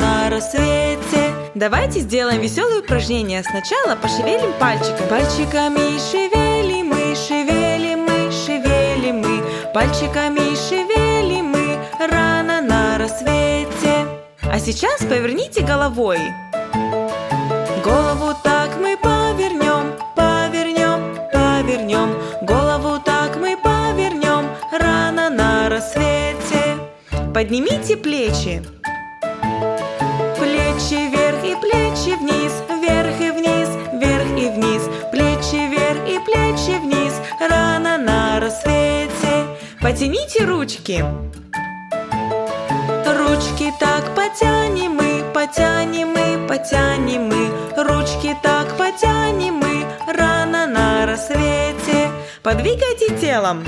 на рассвете. Давайте сделаем веселое упражнение. Сначала пошевелим пальчиками. Пальчиками шевелим мы, шевелим мы, шевелим мы. Пальчиками шевелим мы рано на рассвете. А сейчас поверните головой. Голову так мы повернем, повернем, повернем. Голову так мы повернем рано на рассвете. Поднимите плечи. Плечи вверх и плечи вниз, вверх и вниз, вверх и вниз. Плечи вверх и плечи вниз рано на рассвете. Потяните ручки. Ручки так потянем мы, потянем мы, потянем мы. Ручки так потянем мы рано на рассвете. Подвигайте телом.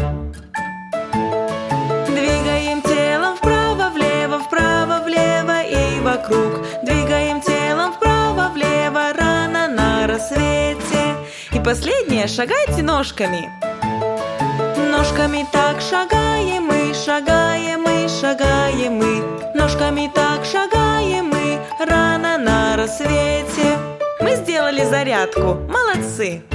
Двигаем телом вправо-влево, вправо-влево и вокруг. Двигаем телом вправо-влево рано на рассвете. И последнее, шагайте ножками. Ножками так шагаем мы, шагаем мы, шагаем мы. Ножками так шагаем мы рано на рассвете. Мы сделали зарядку. Молодцы!